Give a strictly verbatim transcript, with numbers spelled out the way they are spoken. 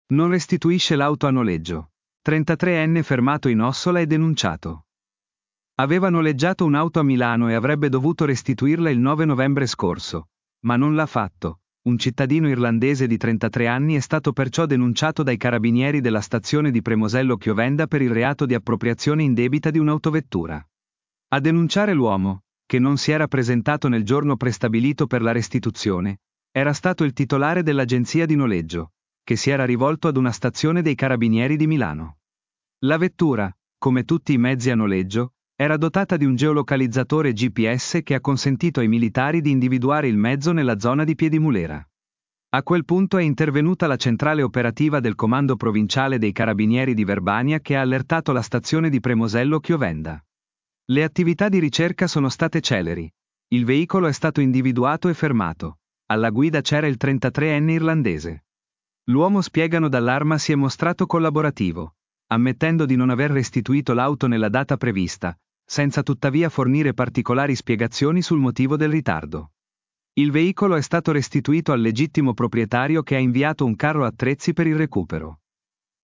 Non restituisce l'auto a noleggio. trentatreenne fermato in Ossola e denunciato. Aveva noleggiato un'auto a Milano e avrebbe dovuto restituirla il nove novembre scorso, ma non l'ha fatto. Un cittadino irlandese di trentatré anni è stato perciò denunciato dai carabinieri della stazione di Premosello Chiovenda per il reato di appropriazione indebita di un'autovettura. A denunciare l'uomo, che non si era presentato nel giorno prestabilito per la restituzione, era stato il titolare dell'agenzia di noleggio, che si era rivolto ad una stazione dei carabinieri di Milano. La vettura, come tutti i mezzi a noleggio, era dotata di un geolocalizzatore G P S che ha consentito ai militari di individuare il mezzo nella zona di Piedimulera. A quel punto è intervenuta la centrale operativa del Comando Provinciale dei Carabinieri di Verbania che ha allertato la stazione di Premosello Chiovenda. Le attività di ricerca sono state celeri. Il veicolo è stato individuato e fermato. Alla guida c'era il trentatreenne irlandese. L'uomo, spiegano dall'Arma, si è mostrato collaborativo, ammettendo di non aver restituito l'auto nella data prevista, senza tuttavia fornire particolari spiegazioni sul motivo del ritardo. Il veicolo è stato restituito al legittimo proprietario che ha inviato un carro attrezzi per il recupero.